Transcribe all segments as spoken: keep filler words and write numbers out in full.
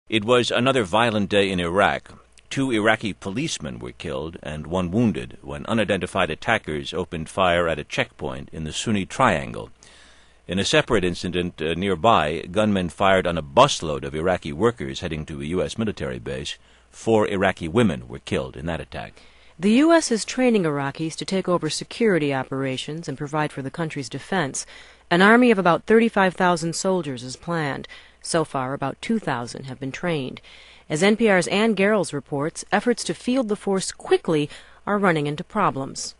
It was another violent day in Iraq. Two Iraqi policemen were killed and one wounded when unidentified attackers opened fire at a checkpoint in the Sunni Triangle. In a separate incident uh, nearby, gunmen fired on a busload of Iraqi workers heading to a U S military base. Four Iraqi women were killed in that attack. The U S is training Iraqis to take over security operations and provide for the country's defense. An army of about thirty-five thousand soldiers is planned. So far, about two thousand have been trained. As N P R's Ann Garrels reports, efforts to field the force quickly are running into problems.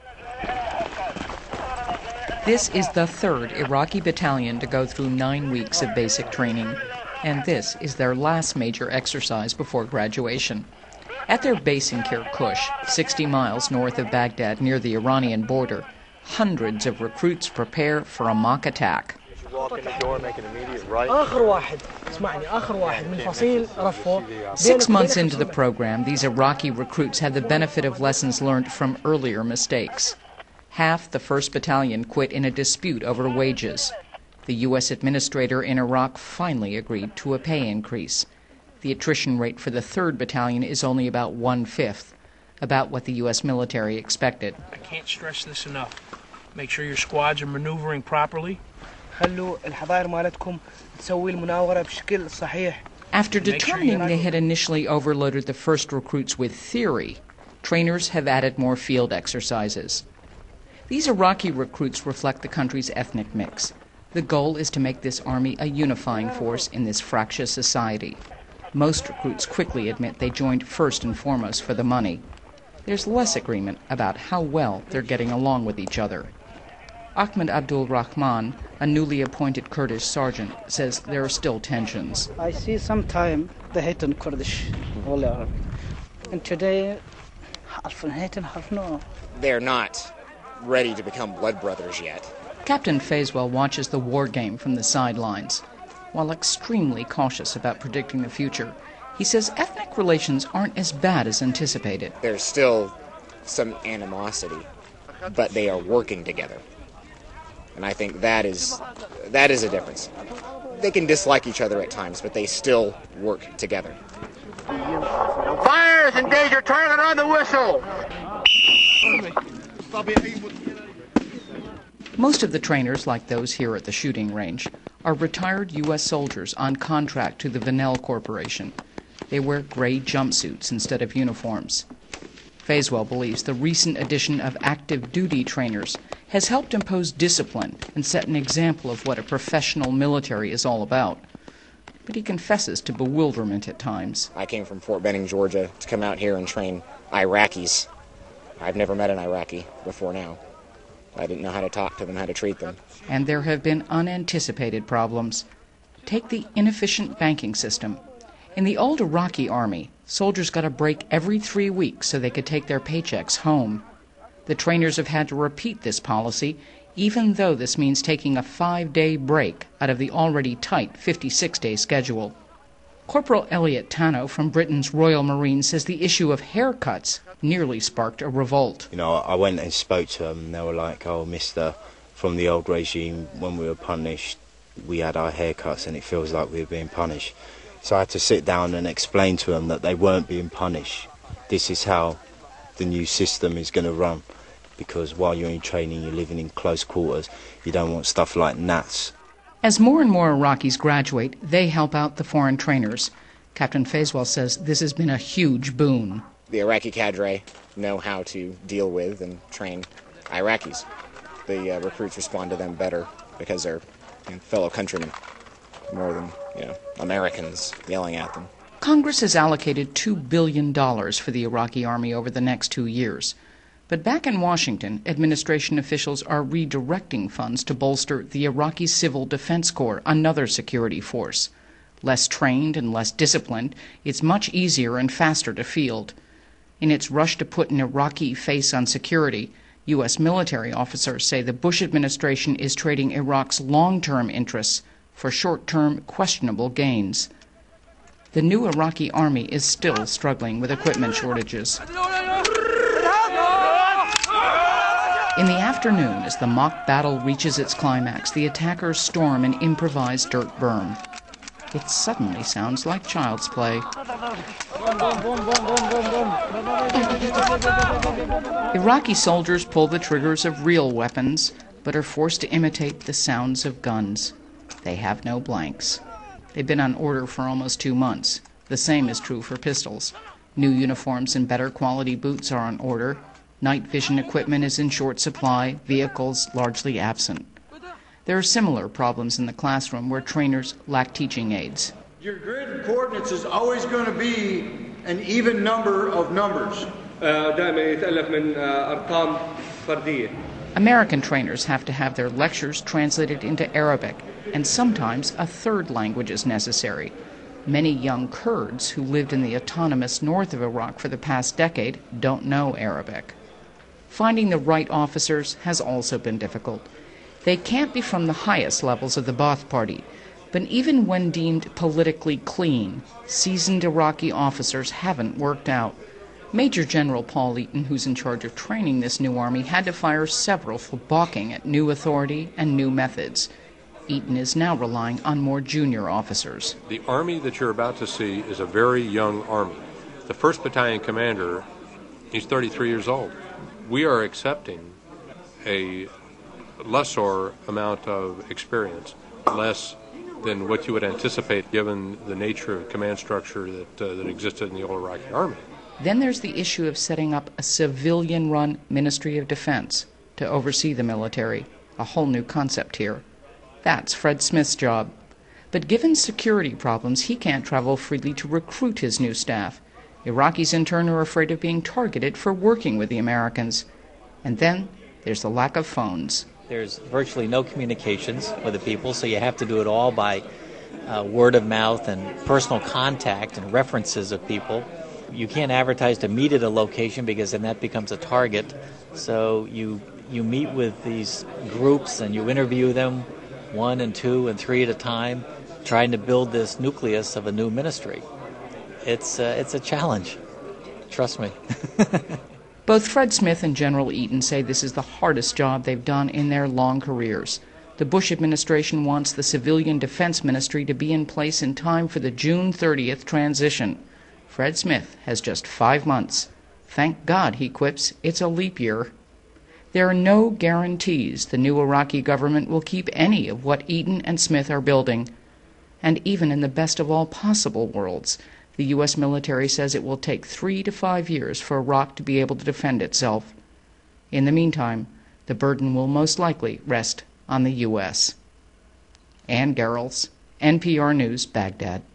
This is the third Iraqi battalion to go through nine weeks of basic training, and this is their last major exercise before graduation. At their base in Kirkuk, sixty miles north of Baghdad near the Iranian border, hundreds of recruits prepare for a mock attack. Walk in the door, make an immediate right. Six months into the program, these Iraqi recruits had the benefit of lessons learned from earlier mistakes. Half the first battalion quit in a dispute over wages. The U S administrator in Iraq finally agreed to a pay increase. The attrition rate for the third battalion is only about one-fifth, about what the U S military expected. I can't stress this enough. Make sure your squads are maneuvering properly. After determining they had initially overloaded the first recruits with theory, trainers have added more field exercises. These Iraqi recruits reflect the country's ethnic mix. The goal is to make this army a unifying force in this fractious society. Most recruits quickly admit they joined first and foremost for the money. There's less agreement about how well they're getting along with each other. Ahmed Abdul Rahman, a newly appointed Kurdish sergeant, says there are still tensions. I see sometimes they hate on Kurdish, all Arab. And today, they're not ready to become blood brothers yet. Captain Faiswell watches the war game from the sidelines. While extremely cautious about predicting the future, he says ethnic relations aren't as bad as anticipated. There's still some animosity, but they are working together. And I think that is that is a difference. They can dislike each other at times, but they still work together. Fires! Engage your target on the whistle! Most of the trainers, like those here at the shooting range, are retired U S soldiers on contract to the Vanel Corporation. They wear gray jumpsuits instead of uniforms. Faiswell believes the recent addition of active duty trainers has helped impose discipline and set an example of what a professional military is all about. But he confesses to bewilderment at times. I came from Fort Benning, Georgia, to come out here and train Iraqis. I've never met an Iraqi before now. I didn't know how to talk to them, how to treat them. And there have been unanticipated problems. Take the inefficient banking system. In the old Iraqi army, soldiers got a break every three weeks so they could take their paychecks home. The trainers have had to repeat this policy, even though this means taking a five-day break out of the already tight fifty-six-day schedule. Corporal Elliot Tano from Britain's Royal Marines says the issue of haircuts nearly sparked a revolt. You know, I went and spoke to them, and they were like, oh, mister, from the old regime, when we were punished, we had our haircuts, and it feels like we were being punished. So I had to sit down and explain to them that they weren't being punished. This is how the new system is going to run, because while you're in training, you're living in close quarters. You don't want stuff like gnats. As more and more Iraqis graduate, they help out the foreign trainers. Captain Faiswell says this has been a huge boon. The Iraqi cadre know how to deal with and train Iraqis. The uh, recruits respond to them better because they're you know, fellow countrymen, more than you know Americans yelling at them. Congress has allocated two billion dollars for the Iraqi army over the next two years. But back in Washington, administration officials are redirecting funds to bolster the Iraqi Civil Defense Corps, another security force. Less trained and less disciplined, it's much easier and faster to field. In its rush to put an Iraqi face on security, U S military officers say the Bush administration is trading Iraq's long-term interests for short-term questionable gains. The new Iraqi army is still struggling with equipment shortages. In the afternoon, as the mock battle reaches its climax, the attackers storm an improvised dirt berm. it suddenly sounds like child's play. Iraqi soldiers pull the triggers of real weapons, but are forced to imitate the sounds of guns. They have no blanks. They've been on order for almost two months. The same is true for pistols. New uniforms and better quality boots are on order. Night vision equipment is in short supply, vehicles largely absent. There are similar problems in the classroom where trainers lack teaching aids. Your grid of coordinates is always going to be an even number of numbers. American trainers have to have their lectures translated into Arabic, and sometimes a third language is necessary. Many young Kurds who lived in the autonomous north of Iraq for the past decade don't know Arabic. Finding the right officers has also been difficult. They can't be from the highest levels of the Ba'ath Party, but even when deemed politically clean, seasoned Iraqi officers haven't worked out. Major General Paul Eaton, who's in charge of training this new army, had to fire several for balking at new authority and new methods. Eaton is now relying on more junior officers. The army that you're about to see is a very young army. The first battalion commander, he's thirty-three years old. We are accepting a lesser amount of experience, less than what you would anticipate given the nature of command structure that, uh, that existed in the old Iraqi army. Then there's the issue of setting up a civilian-run Ministry of Defense to oversee the military, a whole new concept here. That's Fred Smith's job. But given security problems, he can't travel freely to recruit his new staff. Iraqis in turn are afraid of being targeted for working with the Americans. And then there's the lack of phones. There's virtually no communications with the people, so you have to do it all by uh, word of mouth and personal contact and references of people. You can't advertise to meet at a location because then that becomes a target. So you you meet with these groups and you interview them one and two and three at a time, trying to build this nucleus of a new ministry. It's uh, it's a challenge. Trust me. Both Fred Smith and General Eaton say this is the hardest job they've done in their long careers. The Bush administration wants the Civilian Defense Ministry to be in place in time for the June thirtieth transition. Fred Smith has just five months. Thank God, he quips, it's a leap year. There are no guarantees the new Iraqi government will keep any of what Eaton and Smith are building. And even in the best of all possible worlds, the U S military says it will take three to five years for Iraq to be able to defend itself. In the meantime, the burden will most likely rest on the U S Ann Garrels, N P R News, Baghdad.